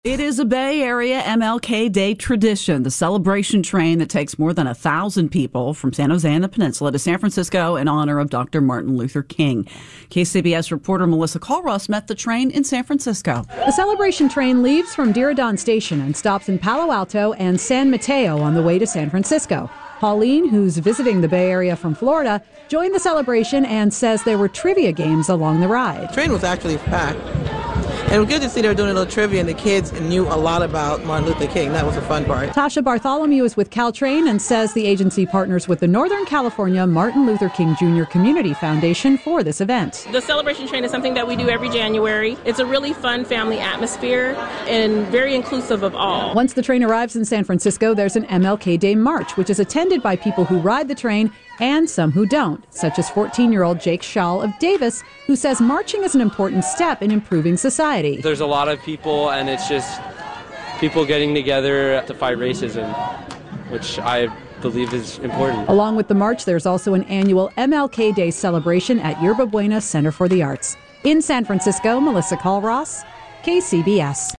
It is a Bay Area MLK Day tradition, the celebration train that takes more than 1,000 people from San Jose and the Peninsula to San Francisco in honor of Dr. Martin Luther King. KCBS reporter Melissa Colross met the train in San Francisco. The celebration train leaves from Diridon Station and stops in Palo Alto and San Mateo on the way to San Francisco. Pauline, who's visiting the Bay Area from Florida, joined the celebration and says there were trivia games along the ride. The train was actually packed. And it was good to see they were doing a little trivia, and the kids knew a lot about Martin Luther King. That was a fun part. Tasha Bartholomew is with Caltrain and says the agency partners with the Northern California Martin Luther King Jr. Community Foundation for this event. The celebration train is something that we do every January. It's a really fun family atmosphere and very inclusive of all. Once the train arrives in San Francisco, there's an MLK Day March, which is attended by people who ride the train and some who don't, such as 14-year-old Jake Schall of Davis, who says marching is an important step in improving society. There's a lot of people, and it's just people getting together to fight racism, which I believe is important. Along with the march, there's also an annual MLK Day celebration at Yerba Buena Center for the Arts. In San Francisco, Melissa Colross, KCBS.